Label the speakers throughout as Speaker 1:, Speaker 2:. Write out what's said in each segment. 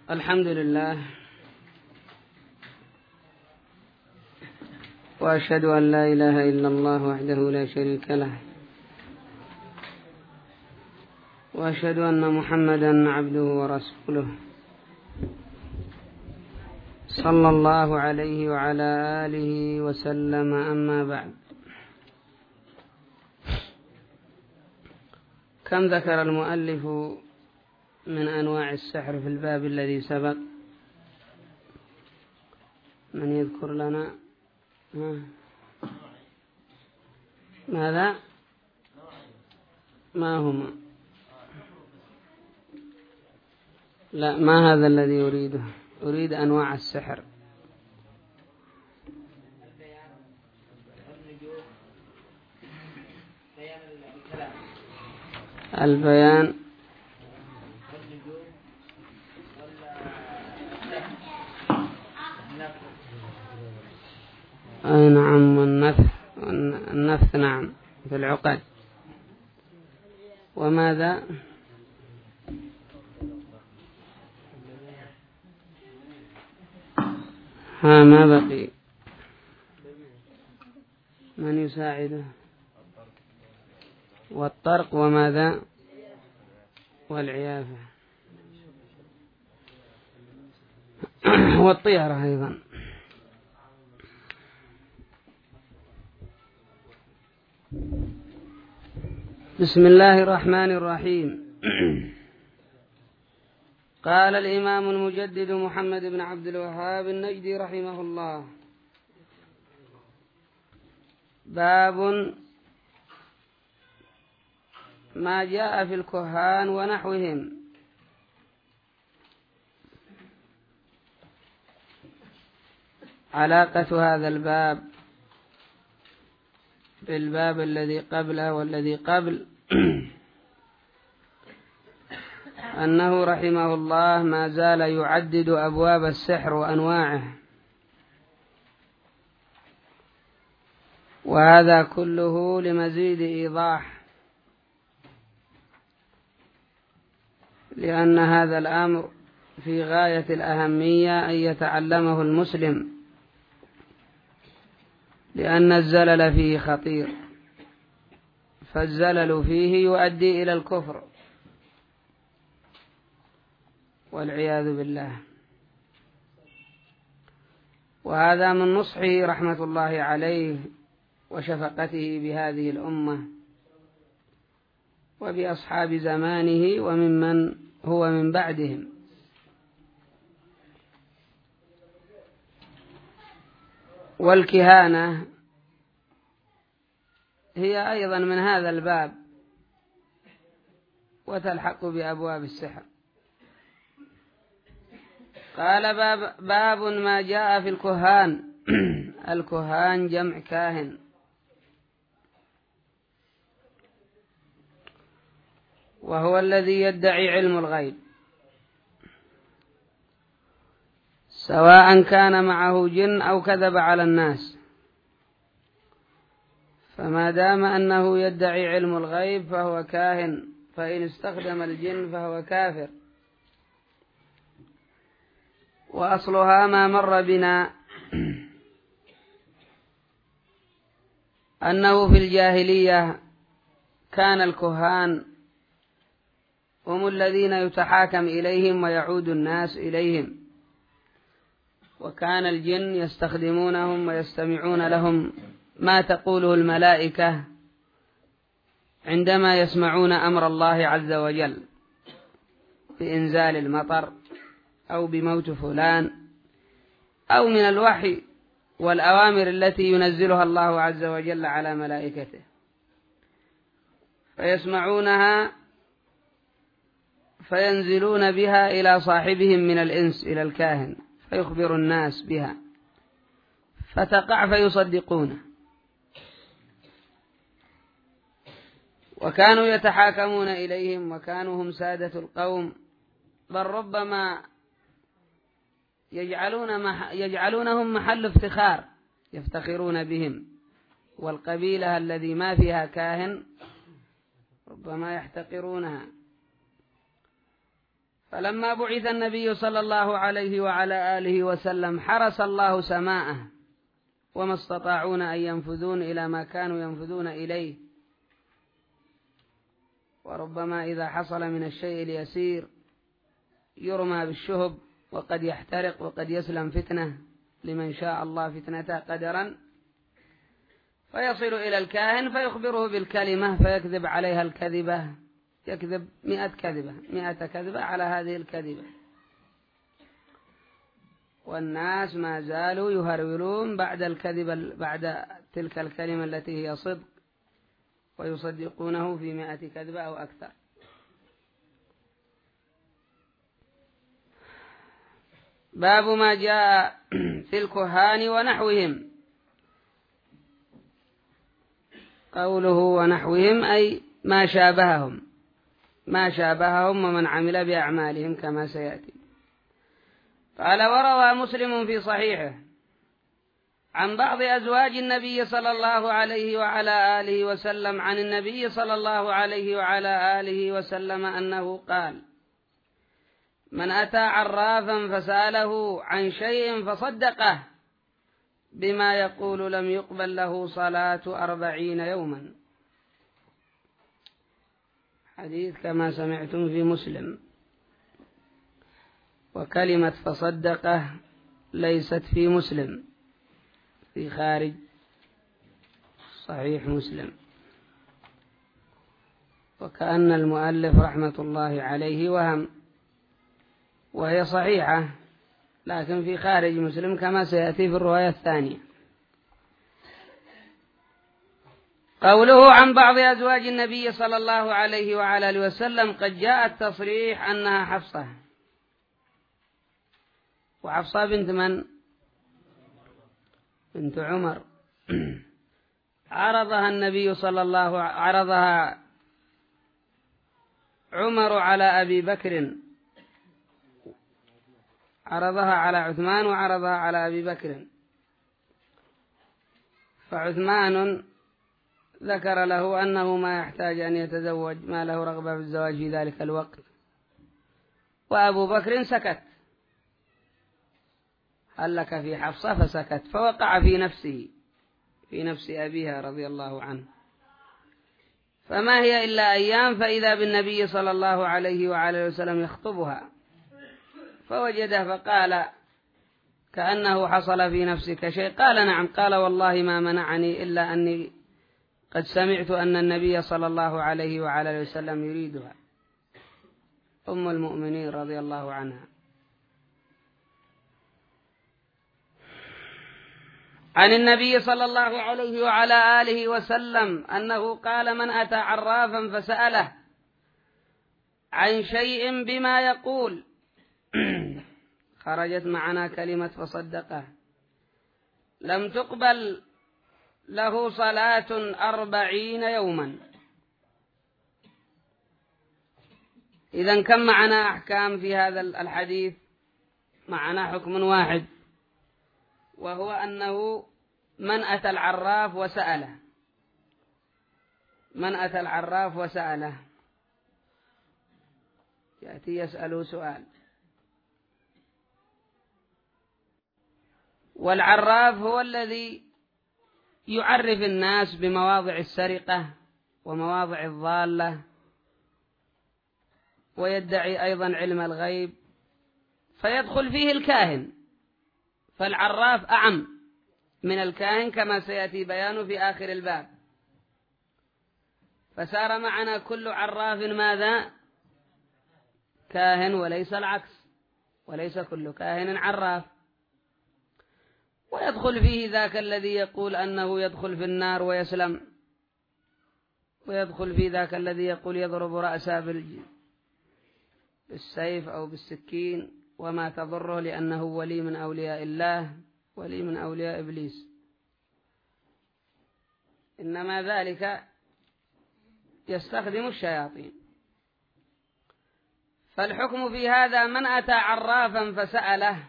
Speaker 1: الحمد لله، وأشهد أن لا إله إلا الله وحده لا شريك له، وأشهد أن محمدا عبده ورسوله صلى الله عليه وعلى آله وسلم. أما بعد، كم ذكر المؤلف من أنواع السحر في الباب الذي سبق؟ من يذكر لنا؟ ماذا؟ ما هما؟ لا، ما هذا الذي أريده. أريد أنواع السحر. البيان، أي نعم، والنفث نعم في العقد. وماذا؟ ما بقي من يساعده؟ والطرق. وماذا؟ والعيافة والطيرة أيضا. بسم الله الرحمن الرحيم. قال الإمام المجدد محمد بن عبد الوهاب النجدي رحمه الله: باب ما جاء في الكهان ونحوهم. علاقة هذا الباب بالباب الذي قبله والذي قبل أنه رحمه الله ما زال يعدد أبواب السحر وأنواعه، وهذا كله لمزيد إيضاح، لأن هذا الأمر في غاية الأهمية أن يتعلمه المسلم، لأن الزلل فيه خطير، فالزلل فيه يؤدي إلى الكفر والعياذ بالله. وهذا من نصحه رحمة الله عليه وشفقته بهذه الأمة وبأصحاب زمانه وممن هو من بعدهم. والكهانة هي أيضا من هذا الباب، وتلحق بأبواب السحر. قال: باب ما جاء في الكهان. الكهان جمع كاهن، وهو الذي يدعي علم الغيب، سواء كان معه جن أو كذب على الناس. فما دام أنه يدعي علم الغيب فهو كاهن، فإن استخدم الجن فهو كافر. وأصلها ما مر بنا أنه في الجاهلية كان الكهان هم الذين يتحاكم إليهم ويعود الناس إليهم، وكان الجن يستخدمونهم ويستمعون لهم ما تقوله الملائكة عندما يسمعون أمر الله عز وجل بإنزال المطر أو بموت فلان أو من الوحي والأوامر التي ينزلها الله عز وجل على ملائكته، فيسمعونها فينزلون بها إلى صاحبهم من الإنس إلى الكاهن، فيخبر الناس بها فتقع فيصدقونه. وكانوا يتحاكمون إليهم، وكانوا هم سادة القوم، بل ربما يجعلونهم محل افتخار، يفتخرون بهم. والقبيلة الذي ما فيها كاهن ربما يحتقرونها. فلما بعث النبي صلى الله عليه وعلى آله وسلم حرس الله سماءه وما استطاعون أن ينفذون إلى ما كانوا ينفذون إليه، وربما إذا حصل من الشيء اليسير يرمى بالشهب وقد يحترق وقد يسلم فتنة لمن شاء الله فتنته قدرا، فيصل إلى الكاهن فيخبره بالكلمة فيكذب عليها الكذبة، يكذب 100 كذبة على هذه الكذبة، والناس ما زالوا يهرولون بعد الكذبة بعد تلك الكلمة التي هي صدق، ويصدقونه في 100 كذبة أو أكثر. باب ما جاء في الكهان ونحوهم. قوله ونحوهم أي ما شابههم ومن عمل بأعمالهم كما سيأتي. قال وروى مسلم في صحيحه عن بعض أزواج النبي صلى الله عليه وعلى آله وسلم عن النبي صلى الله عليه وعلى آله وسلم أنه قال: من أتى عرافا فسأله عن شيء فصدقه بما يقول لم يقبل له صلاة 40 يوما. حديث كما سمعتم في مسلم، وكلمة فصدقه ليست في مسلم، في خارج صحيح مسلم، وكأن المؤلف رحمة الله عليه وهم، وهي صحيحة لكن في خارج مسلم كما سيأتي في الرواية الثانية. قوله عن بعض أزواج النبي صلى الله عليه وعلى آله وسلم قد جاء التصريح أنها حفصة، وحفصة بنت من؟ بنت عمر. عرضها عمر على أبي بكر، عرضها على عثمان وعرضها على أبي بكر، فعثمان ذكر له أنه ما يحتاج أن يتزوج، ما له رغبة في الزواج في ذلك الوقت، وأبو بكر سكت، هل لك في حفصة؟ فسكت، فوقع في نفس أبيها رضي الله عنه. فما هي إلا أيام فإذا بالنبي صلى الله عليه وعلى وسلم يخطبها، فوجده فقال: كأنه حصل في نفسك شيء؟ قال: نعم. قال: والله ما منعني إلا أني قد سمعت أن النبي صلى الله عليه وعلى وسلم يريدها. أم المؤمنين رضي الله عنها. عن النبي صلى الله عليه وعلى آله وسلم أنه قال: من أتى عرافا فسأله عن شيء بما يقول، خرجت معنا كلمة فصدقه، لم تقبل له صلاة 40 يوما. إذن كم معنا أحكام في هذا الحديث؟ معنا حكم واحد، وهو أنه من أتى العراف وسأله، من أتى العراف وسأله يأتي يسأله سؤال. والعراف هو الذي يعرف الناس بمواضع السرقة ومواضع الضالة، ويدعي أيضا علم الغيب، فيدخل فيه الكاهن، فالعراف أعم من الكاهن كما سيأتي بيانه في آخر الباب. فسار معنا كل عراف ماذا؟ كاهن، وليس العكس، وليس كل كاهن عراف. ويدخل فيه ذاك الذي يقول أنه يدخل في النار ويسلم، ويدخل فيه ذاك الذي يقول يضرب رأسه بالسيف أو بالسكين وما تضره، لأنه ولي من أولياء الله، ولي من أولياء إبليس، إنما ذلك يستخدم الشياطين. فالحكم في هذا من أتى عرافا فسأله.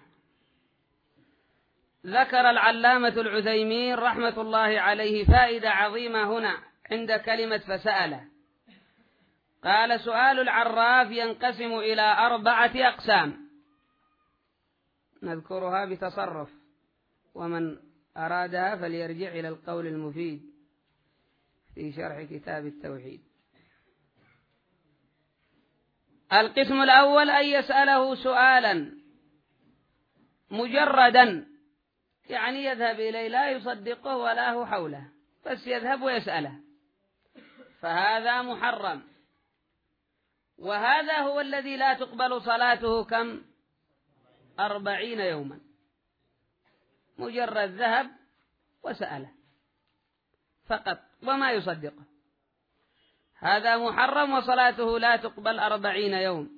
Speaker 1: ذكر العلامة العثيمين رحمة الله عليه فائدة عظيمة هنا عند كلمة فسأله، قال: سؤال العراف ينقسم إلى 4 أقسام نذكرها بتصرف، ومن أرادها فليرجع إلى القول المفيد في شرح كتاب التوحيد. القسم الأول أن يسأله سؤالا مجردا، يعني يذهب إليه لا يصدقه ولا هو حوله، بس يذهب ويسأله، فهذا محرم. وهذا هو الذي لا تقبل صلاته كم 40 يوما، مجرد ذهب وسأله فقط وما يصدقه، هذا محرم وصلاته لا تقبل 40 يوم.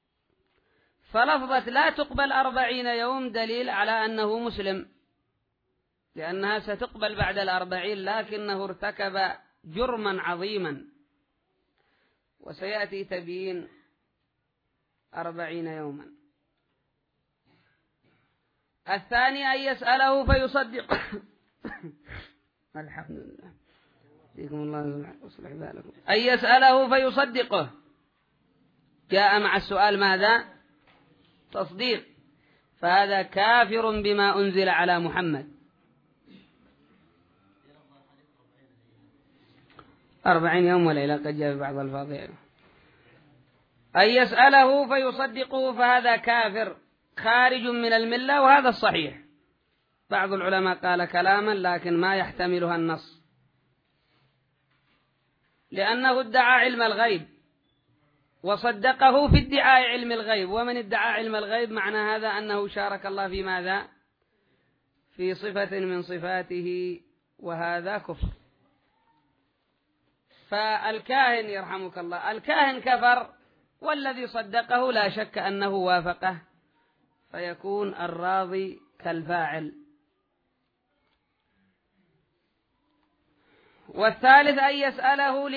Speaker 1: فلفظة لا تقبل 40 يوم دليل على أنه مسلم، لأنها ستقبل بعد 40، لكنه ارتكب جرما عظيما، وسيأتي تبيين 40 يوما. الثاني أن يسأله فيصدق الحمد لله فيكم الله يصلح بالكم. أن يسأله فيصدقه، جاء مع السؤال ماذا؟ تصديق، فهذا كافر بما أنزل على محمد. 40 يوم وليلة قد جاء في بعض الألفاظ. أن يسأله فيصدقه فهذا كافر خارج من الملة، وهذا الصحيح. بعض العلماء قال كلاما لكن ما يحتملها النص، لأنه ادعى علم الغيب وصدقه في ادعاء علم الغيب، ومن ادعى علم الغيب معنى هذا أنه شارك الله في ماذا؟ في صفة من صفاته، وهذا كفر. فالكاهن يرحمك الله، الكاهن كفر، والذي صدقه لا شك أنه وافقه، فيكون الراضي كالفاعل. والثالث أن يسأله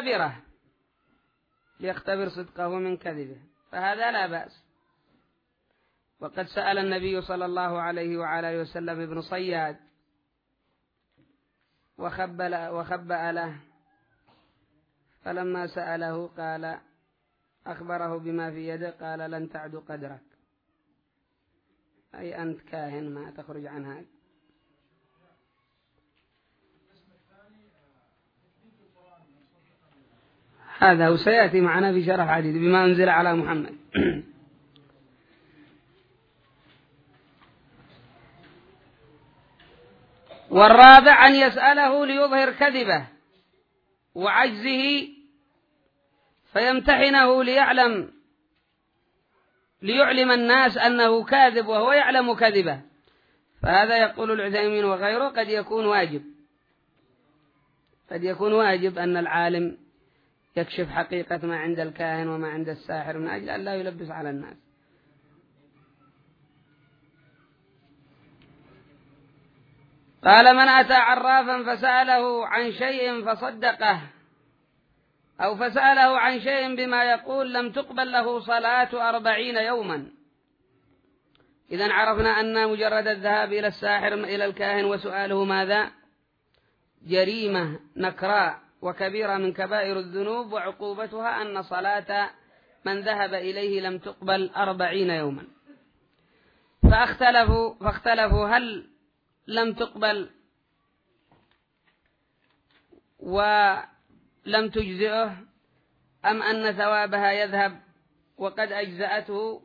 Speaker 1: ليختبر صدقه من كذبه، فهذا لا بأس. وقد سأل النبي صلى الله عليه وعلى وسلم ابن صياد وخبأ له، فلما سأله قال أخبره بما في يده، قال لن تعد قدرك، أي أنت كاهن ما تخرج عن هذا. هذا وسيأتي معنا في شرح عديد بما أنزل على محمد. والرابع أن يسأله ليظهر كذبه وعجزه فيمتحنه ليعلم الناس أنه كاذب وهو يعلم كذبه، فهذا يقول العثيمين وغيره قد يكون واجب أن العالم يكشف حقيقة ما عند الكاهن وما عند الساحر من أجل أن لا يلبس على الناس. قال: من أتى عرافا فسأله عن شيء فصدقه، أو فسأله عن شيء بما يقول، لم تقبل له صلاة 40 يوما. إذن عرفنا أن مجرد الذهاب إلى الساحر إلى الكاهن وسؤاله ماذا؟ جريمة نكراء وكبيرة من كبائر الذنوب، وعقوبتها أن صلاة من ذهب إليه لم تقبل 40 يوما. فاختلفوا هل لم تقبل ولم تجزئه، أم أن ثوابها يذهب وقد أجزأته.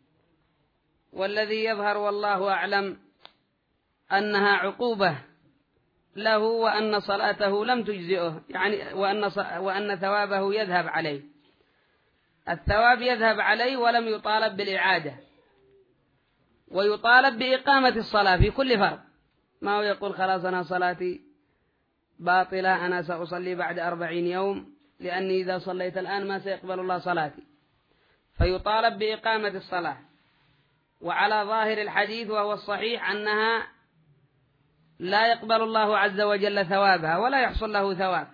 Speaker 1: والذي يظهر والله أعلم أنها عقوبة له، وأن صلاته لم تجزئه، يعني وأن ثوابه يذهب عليه، الثواب يذهب عليه ولم يطالب بالإعادة، ويطالب بإقامة الصلاة في كل فرض. ما هو يقول خلاص أنا صلاتي باطلة، أنا سأصلي بعد 40 يوم لأني إذا صليت الآن ما سيقبل الله صلاتي، فيطالب بإقامة الصلاة. وعلى ظاهر الحديث وهو الصحيح أنها لا يقبل الله عز وجل ثوابها ولا يحصل له ثواب،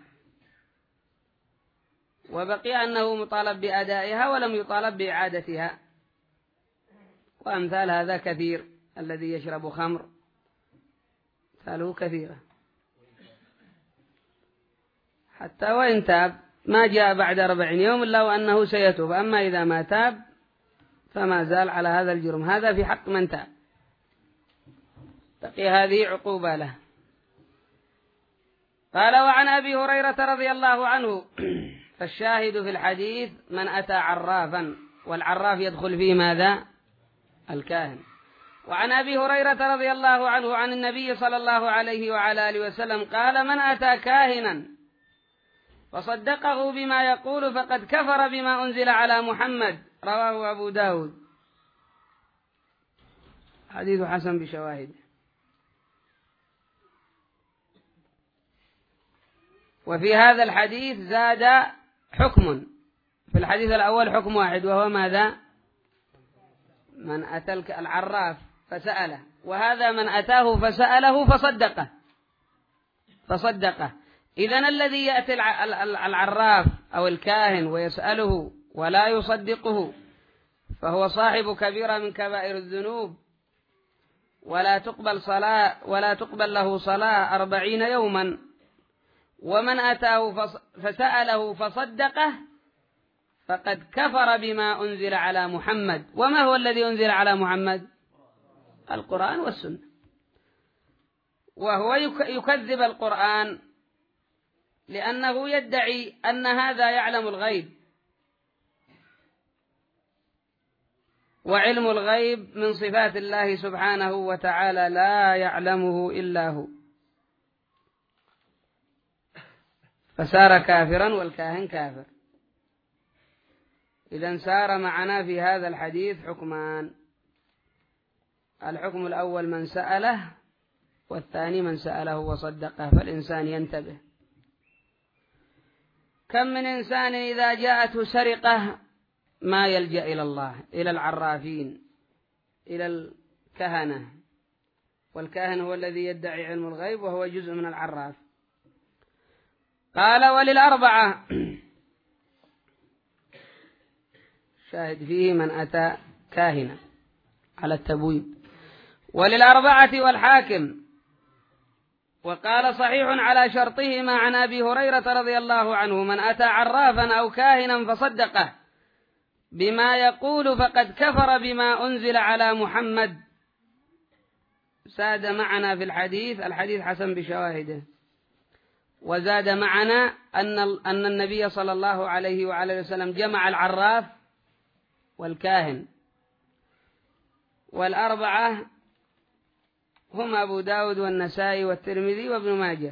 Speaker 1: وبقي أنه مطالب بأدائها ولم يطالب بإعادتها. وأمثال هذا كثير، الذي يشرب خمر مثاله كثيرة، حتى وإن تاب ما جاء بعد 40 يوم إلا وأنه سيتوب، أما إذا ما تاب فما زال على هذا الجرم. هذا في حق من تاب، تقي هذه عقوبة له. قال: وعن أبي هريرة رضي الله عنه، فالشاهد في الحديث من أتى عرافا، والعراف يدخل فيه ماذا؟ الكاهن. وعن أبي هريرة رضي الله عنه عن النبي صلى الله عليه وعلى آله وسلم قال: من أتى كاهنا فصدقه بما يقول فقد كفر بما أنزل على محمد، رواه أبو داود. حديث حسن بشواهد. وفي هذا الحديث زاد حكم. في الحديث الأول حكم واحد، وهو ماذا؟ من أتى العراف فسأله، وهذا من أتاه فسأله فصدقه. إذن الذي يأتي العراف أو الكاهن ويسأله ولا يصدقه فهو صاحب كبيرة من كبائر الذنوب، ولا تقبل له صلاة 40 يوما. ومن أتاه فسأله فصدقه فقد كفر بما أنزل على محمد. وما هو الذي أنزل على محمد؟ القرآن والسنة. وهو يكذب القرآن لأنه يدعي أن هذا يعلم الغيب، وعلم الغيب من صفات الله سبحانه وتعالى لا يعلمه إلا هو، فصار كافرا والكاهن كافر. إذن صار معنا في هذا الحديث حكمان: الحكم الأول من سأله، والثاني من سأله وصدقه. فالإنسان ينتبه. كم من إنسان إذا جاءته سرقة ما يلجأ إلى الله، إلى العرافين، إلى الكهنة، والكاهن هو الذي يدعي علم الغيب وهو جزء من العراف. قال: وللأربعة، شاهد فيه من أتى كاهنا على التبويب. وللأربعة والحاكم. وقال: صحيح على شرطهما عن أبي هريرة رضي الله عنه: من أتى عرافا أو كاهنا فصدقه بما يقول فقد كفر بما أنزل على محمد. زاد معنا في الحديث حسن بشواهده. وزاد معنا أن النبي صلى الله عليه وعلى وسلم جمع العراف والكاهن. والأربعة هم أبو داود والنسائي والترمذي وابن ماجه.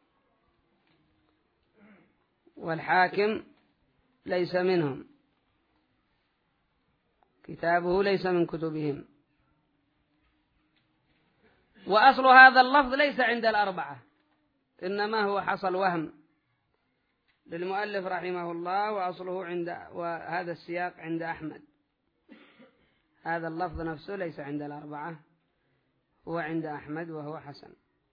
Speaker 1: والحاكم ليس منهم، كتابه ليس من كتبهم. وأصل هذا اللفظ ليس عند الأربعة، إنما هو حصل وهم للمؤلف رحمه الله، وأصله وهذا السياق عند أحمد. هذا اللفظ نفسه ليس عند الأربعة، هو عند أحمد وهو حسن.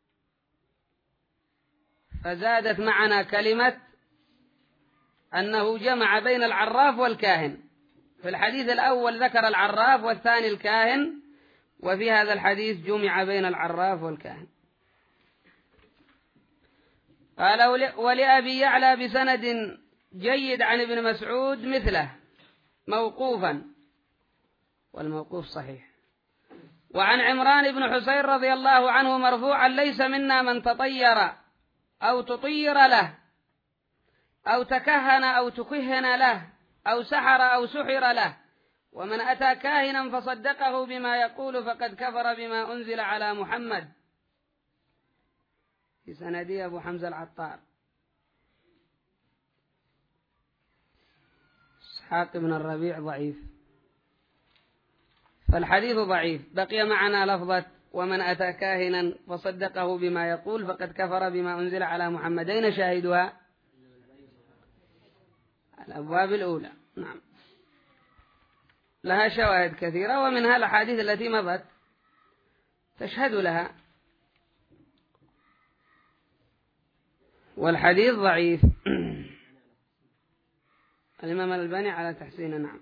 Speaker 1: فزادت معنا كلمة أنه جمع بين العراف والكاهن. في الحديث الأول ذكر العراف والثاني الكاهن، وفي هذا الحديث جمع بين العراف والكاهن. قال: ولأبي يعلى بسند جيد عن ابن مسعود مثله موقوفا، والموقوف صحيح. وعن عمران بن حسين رضي الله عنه مرفوعا: ليس منا من تطير أو تطير له أو تكهن أو تكهن له أو سحر أو سحر له، ومن أتى كاهنا فصدقه بما يقول فقد كفر بما أنزل على محمد. في سندي أبو حمزة العطار. إسحاق بن الربيع ضعيف، فالحديث ضعيف. بقي معنا لفظة: ومن أتى كاهنا فصدقه بما يقول فقد كفر بما أنزل على محمد. أين شاهدها؟ الأبواب الأولى. نعم، لها شواهد كثيرة، ومنها الأحاديث التي مضت تشهد لها. والحديث ضعيف. الإمام الألباني على تحسين. نعم،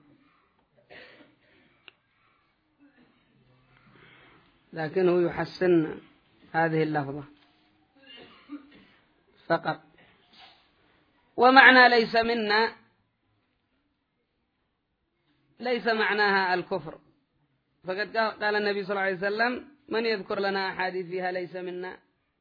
Speaker 1: لكنه يحسن هذه اللفظة فقط. ومعنى ليس منا ليس معناها الكفر، فقد قال النبي صلى الله عليه وسلم: من يذكر لنا أحاديث فيها ليس منا؟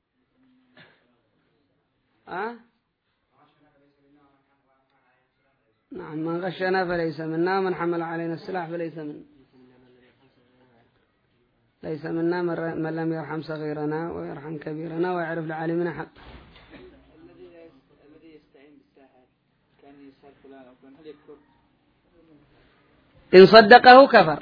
Speaker 1: نعم، من غشنا فليس منا، ومن حمل علينا السلاح فليس منا. ليس منا من لم يرحم صغيرنا ويرحم كبيرنا ويعرف لعالمنا حق.
Speaker 2: الذي يستعين بالساحر كان يسأل فلان أو فلان هل يكفر؟
Speaker 1: إن صدقه كفر،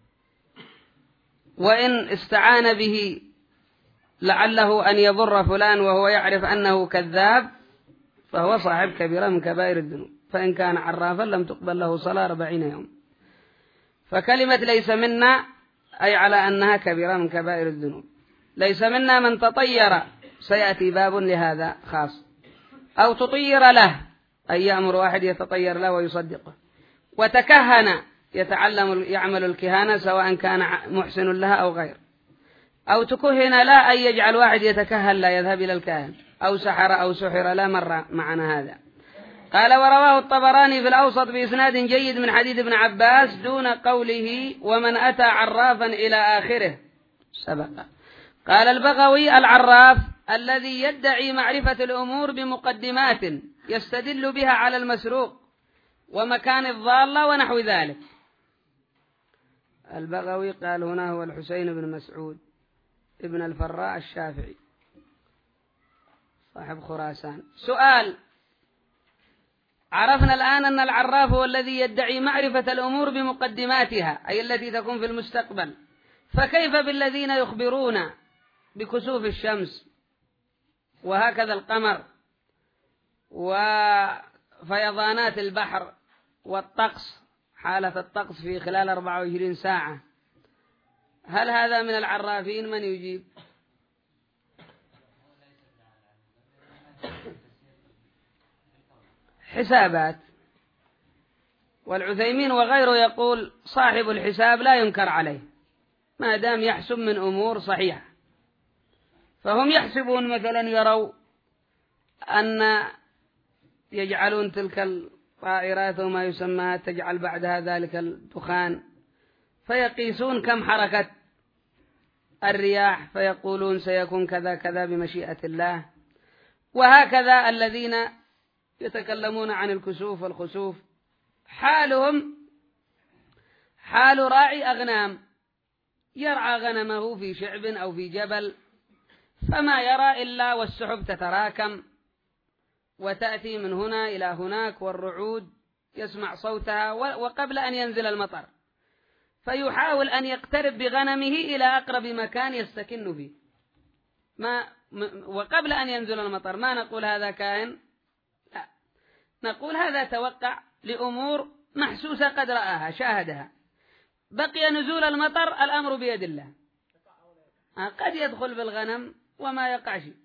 Speaker 1: وإن استعان به لعله أن يضر فلان وهو يعرف أنه كذاب فهو صاحب كبيرة من كبائر الذنوب، فإن كان عرافا لم تقبل له صلاة 40 يوم. فكلمة ليس منا أي على أنها كبيرة من كبائر الذنوب. ليس منا من تطير، سيأتي باب لهذا خاص، أو تطير له أي يأمر واحد يتطير له ويصدقه، وتكهن يعمل الكهانة سواء كان محسن لها أو غير، أو تكهن لا أي يجعل واحد يتكهن لا يذهب إلى الكاهن، أو سحر أو سحر لا مر معنا هذا. قال: ورواه الطبراني في الأوسط بإسناد جيد من حديث ابن عباس دون قوله ومن أتى عرافا إلى آخره سبق. قال البغوي: العراف الذي يدعي معرفة الأمور بمقدمات يستدل بها على المسروق ومكان الضالة ونحو ذلك. البغوي قال هنا هو الحسين بن مسعود ابن الفراء الشافعي صاحب خراسان. سؤال: عرفنا الآن أن العراف هو الذي يدعي معرفة الأمور بمقدماتها أي التي تكون في المستقبل، فكيف بالذين يخبرون بكسوف الشمس وهكذا القمر وفيضانات البحر والطقس، حالة الطقس في خلال 24 ساعة؟ هل هذا من العرافين؟ من يجيب؟ حسابات. والعثيمين وغيره يقول صاحب الحساب لا ينكر عليه ما دام يحسب من أمور صحيحة. فهم يحسبون مثلا يروا أن يجعلون تلك الطائرات وما يسمى تجعل بعدها ذلك الدخان، فيقيسون كم حركة الرياح فيقولون سيكون كذا كذا بمشيئة الله. وهكذا الذين يتكلمون عن الكسوف والخسوف حالهم حال راعي أغنام يرعى غنمه في شعب أو في جبل، فما يرى إلا والسحب تتراكم وتأتي من هنا إلى هناك والرعود يسمع صوتها وقبل أن ينزل المطر، فيحاول أن يقترب بغنمه إلى أقرب مكان يستكن فيه وقبل أن ينزل المطر. ما نقول هذا كائن، لا، نقول هذا توقع لأمور محسوسة قد رآها شاهدها. بقي نزول المطر الأمر بيد الله، قد يدخل بالغنم وما يقع شيء،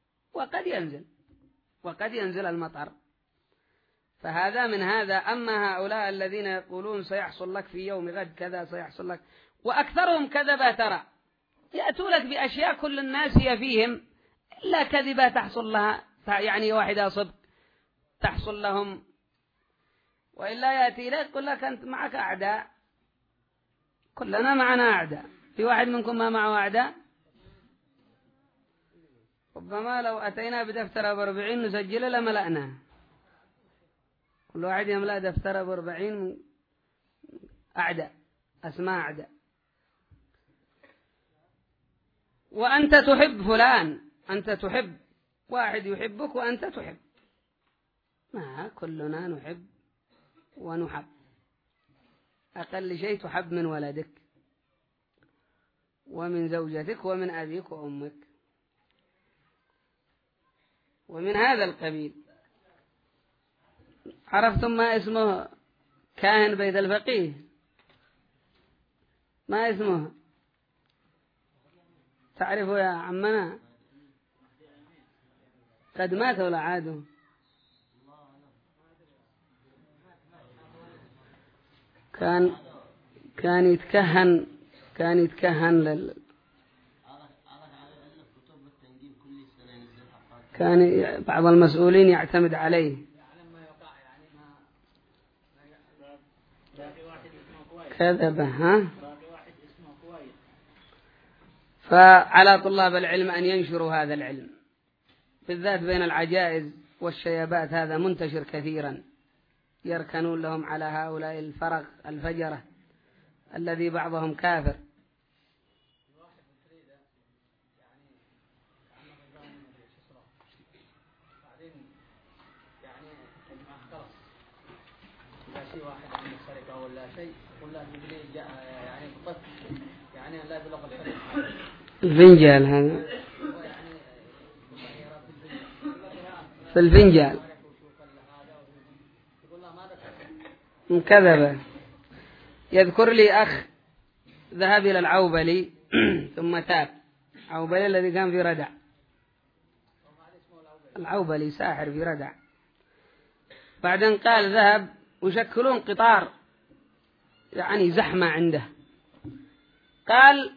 Speaker 1: وقد ينزل المطر. فهذا من هذا. أما هؤلاء الذين يقولون سيحصل لك في يوم غد كذا سيحصل لك، وأكثرهم كذبة ترى، يأتوا لك بأشياء كل الناس هي فيهم إلا كذبة تحصل لها، يعني واحدة صدق تحصل لهم، وإلا يأتي لك يقول لك أنت معك أعداء، كلنا معنا أعداء، في واحد منكم ما معه أعداء؟ ربما لو أتينا بدفتر 40 نسجل لملأناه، كل واحد يملأ دفتر 40 أعداء، أسماء أعداء. وأنت تحب فلان، أنت تحب واحد يحبك وأنت تحب، ما كلنا نحب ونحب، أقل شيء تحب من ولدك ومن زوجتك ومن أبيك وأمك ومن هذا القبيل. عرفتم ما اسمه كاهن بيت الفقيه؟ ما اسمه؟ تعرفوا يا عمنا؟ قد مات ولا عادوا؟ كان يتكهن كان بعض المسؤولين يعتمد عليه كذب ها. فعلى طلاب العلم أن ينشروا هذا العلم، بالذات بين العجائز والشيبات، هذا منتشر كثيرا، يركنون لهم على هؤلاء الفرق الفجرة الذي بعضهم كافر.
Speaker 2: واحد من السرقة ولا شيء ولا يعني بطف يعني لا يبلغ
Speaker 1: الفنجال هذا في الفنجال كذب. يذكر لي أخ ذهب إلى العوبلي ثم تاب، عوبلي الذي كان في ردع، العوبلي ساحر في ردع، بعدين قال ذهب ويشكلون قطار يعني زحمة عنده، قال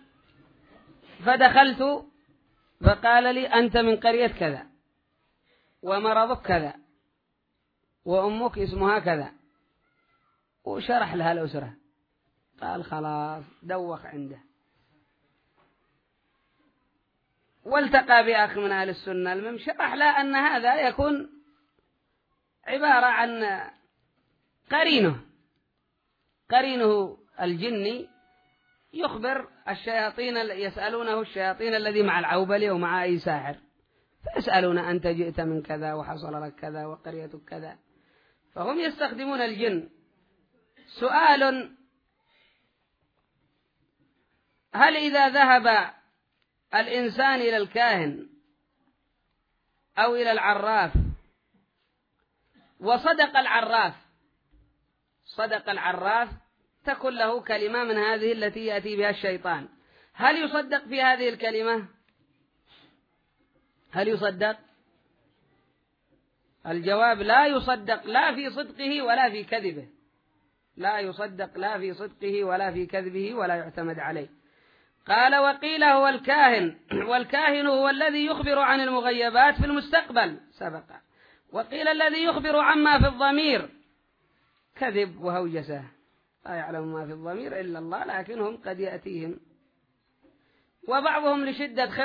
Speaker 1: فدخلت فقال لي أنت من قرية كذا ومرضك كذا وأمك اسمها كذا، وشرح لها الأسرة، قال خلاص دوخ عنده. والتقى بأخ من أهل السنة المهم شرح له أن هذا يكون عبارة عن قرينه الجني يخبر الشياطين، يسألونه الشياطين الذي مع العوبلي ومع أي ساحر، فيسألون أنت جئت من كذا وحصل لك كذا وقريتك كذا، فهم يستخدمون الجن. سؤال: هل إذا ذهب الإنسان إلى الكاهن أو إلى العراف وصدق العراف تكن له كلمة من هذه التي يأتي بها الشيطان، هل يصدق في هذه الكلمة؟ هل يصدق؟ الجواب لا يصدق، لا في صدقه ولا في كذبه، لا يصدق لا في صدقه ولا في كذبه ولا يعتمد عليه. قال: وقيل هو الكاهن، والكاهن هو الذي يخبر عن المغيبات في المستقبل سبق، وقيل الذي يخبر عما في الضمير، كذب وهوجسه، لا يعلم ما في الضمير إلا الله، لكنهم قد يأتيهم. وبعضهم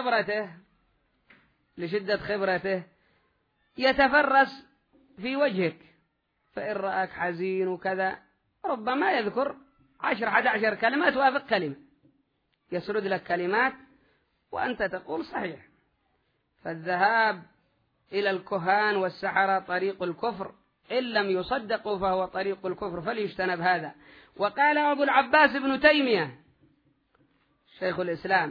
Speaker 1: لشدة خبرته يتفرس في وجهك، فإن رأك حزين وكذا ربما يذكر 10-11 كلمة توافق كلمة، يسرد لك كلمات وأنت تقول صحيح. فالذهاب إلى الكهان والسحرة طريق الكفر، إن لم يصدقوا فهو طريق الكفر، فليجتنب هذا. وقال أبو العباس ابن تيمية شيخ الإسلام: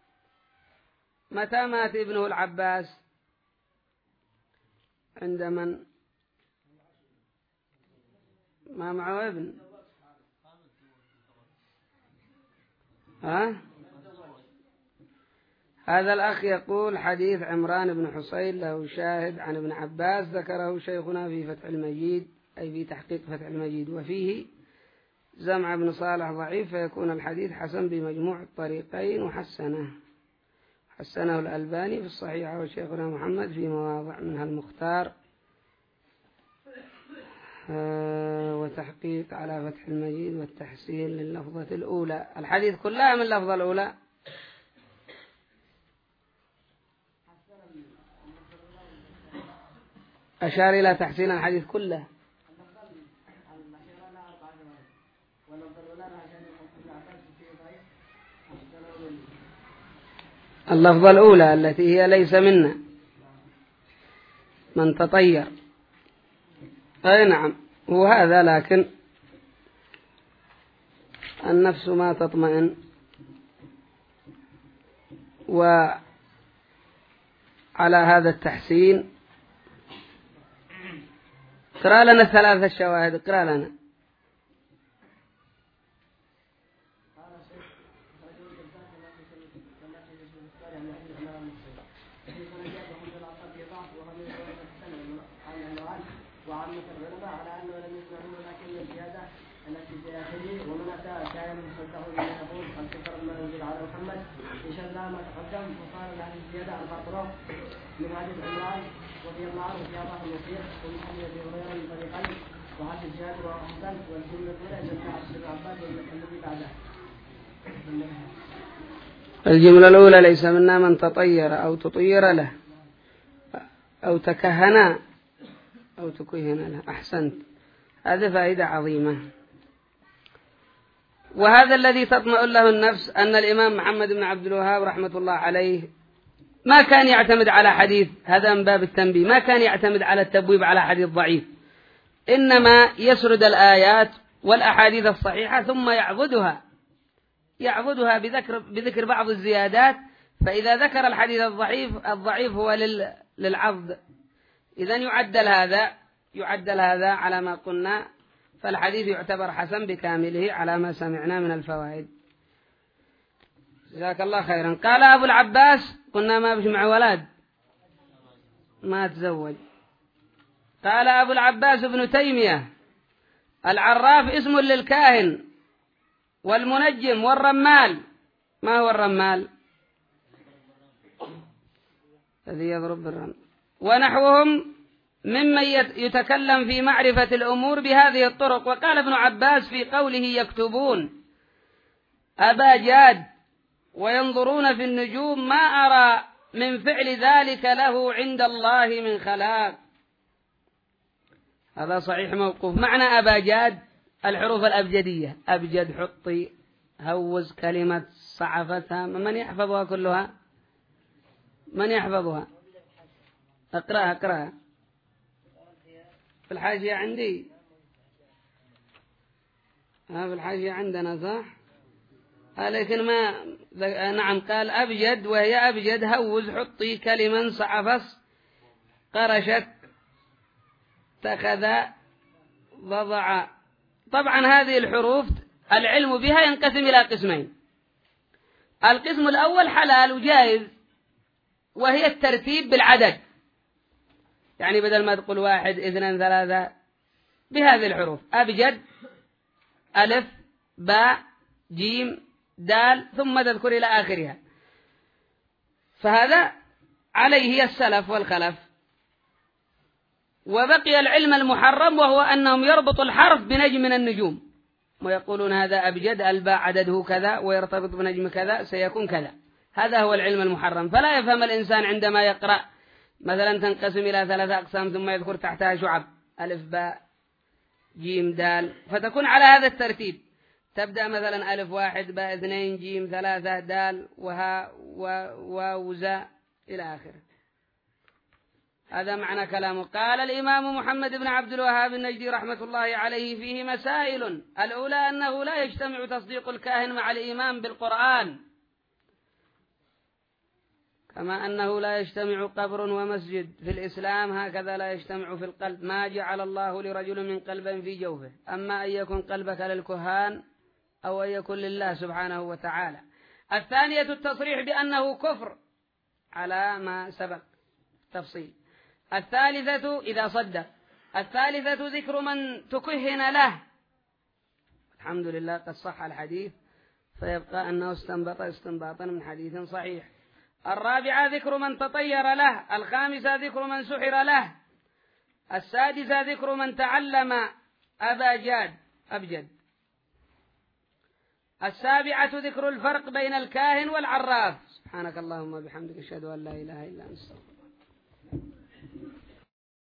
Speaker 1: متى مات ابنه العباس؟ عند من؟ ما معه ابن؟ هذا الأخ يقول: حديث عمران بن حصين له شاهد عن ابن عباس، ذكره شيخنا في فتح المجيد، أي في تحقيق فتح المجيد، وفيه زمع بن صالح ضعيف، فيكون الحديث حسن بمجموع الطريقين، وحسنه الألباني في الصحيحة، وشيخنا محمد في مواضع منها المختار وتحقيق على فتح المجيد والتحسين لللفظة الأولى. الحديث كلها من اللفظة الأولى. أشار إلى تحسين الحديث كله. اللفظة الأولى التي هي ليس منا من تطير، أي نعم هو هذا، لكن النفس ما تطمئن. وعلى هذا التحسين اقرأ لنا 3 شواهد، اقرأ لنا.
Speaker 3: وعامة العلماء على أنه لم يسمعوا ولكن الزيادة التي سيأتي ومن أتى كان مصدقه بما يقول قد كفر ما ينزل على محمد يشهد لها ما تقدم. وقال هذه الزيادة 4 طرق من حديث عمران رضي الله عنه في أضاف المسيح ومن حديث أبي هريرة من طريقين وحديث جابر وحسن والجملة الأولى جمع عبد العباس الذي بعدها.
Speaker 1: الجملة الأولى ليس منا من تطير أو تطير له أو تكهنا أو تكهن له. أحسنت، هذا فائدة عظيمة. وهذا الذي تطمئن له النفس أن الإمام محمد بن عبد الوهاب رحمة الله عليه ما كان يعتمد على حديث، هذا من باب التنبيه، ما كان يعتمد على التبويب على حديث ضعيف، إنما يسرد الآيات والأحاديث الصحيحة ثم يعبدها بذكر بعض الزيادات. فإذا ذكر الحديث الضعيف هو للعضد، إذن يعدل هذا على ما قلنا، فالحديث يعتبر حسن بكامله على ما سمعنا من الفوائد. جزاك الله خيرا. قال أبو العباس، قلنا ما بجمع ولد ما تزوج. قال أبو العباس ابن تيمية: العراف اسم للكاهن والمنجم والرمال. ما هو الرمال؟ الذي يضرب بالرمل. ونحوهم ممن يتكلم في معرفة الأمور بهذه الطرق. وقال ابن عباس في قوله: يكتبون أبا جاد وينظرون في النجوم، ما أرى من فعل ذلك له عند الله من خلاق. هذا صحيح موقوف. معنى أبا جاد الحروف الأبجدية، أبجد، حطي، هوز، كلمة صعفتها، من يحفظها كلها؟ من يحفظها؟ أقرأها في الحاشية عندي، في الحاشية عندنا صح، لكن ما نعم. قال أبجد، وهي أبجد، هوز، حطي، كلمة صعفص، قرشت، اتخذ، وضع. طبعا هذه الحروف العلم بها ينقسم إلى قسمين. القسم الأول حلال وجائز، وهي الترتيب بالعدد، يعني بدل ما تقول 1 2 3 بهذه الحروف: أبجد، ألف، باء، جيم، دال، ثم تذكر إلى آخرها. فهذا عليه السلف والخلف. وبقي العلم المحرم، وهو أنهم يربطوا الحرف بنجم من النجوم، ويقولون هذا أبجد، الباء عدده كذا، ويرتبط بنجم كذا سيكون كذا. هذا هو العلم المحرم. فلا يفهم الإنسان عندما يقرأ مثلا تنقسم إلى 3 أقسام ثم يذكر تحتها شعب: ألف، باء، جيم، دال، فتكون على هذا الترتيب. تبدأ مثلا ألف 1 باء 2 جيم 3 دال وها واو زاء إلى آخره. هذا معنى كلامه. قال الإمام محمد بن عبد الوهاب النجدي رحمة الله عليه فيه مسائل. الأولى أنه لا يجتمع تصديق الكاهن مع الإيمان بالقرآن، كما أنه لا يجتمع قبر ومسجد في الإسلام، هكذا لا يجتمع في القلب. ما جعل الله لرجل من قلب في جوفه، أما أن يكون قلبك للكهان أو أن يكون لله سبحانه وتعالى. الثانية التصريح بأنه كفر على ما سبق تفصيل. الثالثة إذا صدق. الثالثة ذكر من تكهن له، الحمد لله قد صح الحديث، فيبقى أنه استنبط استنباطا من حديث صحيح. الرابعة ذكر من تطير له. الخامسة ذكر من سحر له. السادسة ذكر من تعلم أبجد. السابعة ذكر الفرق بين الكاهن والعراف. سبحانك اللهم وبحمدك، أشهد أن لا إله إلا أنت.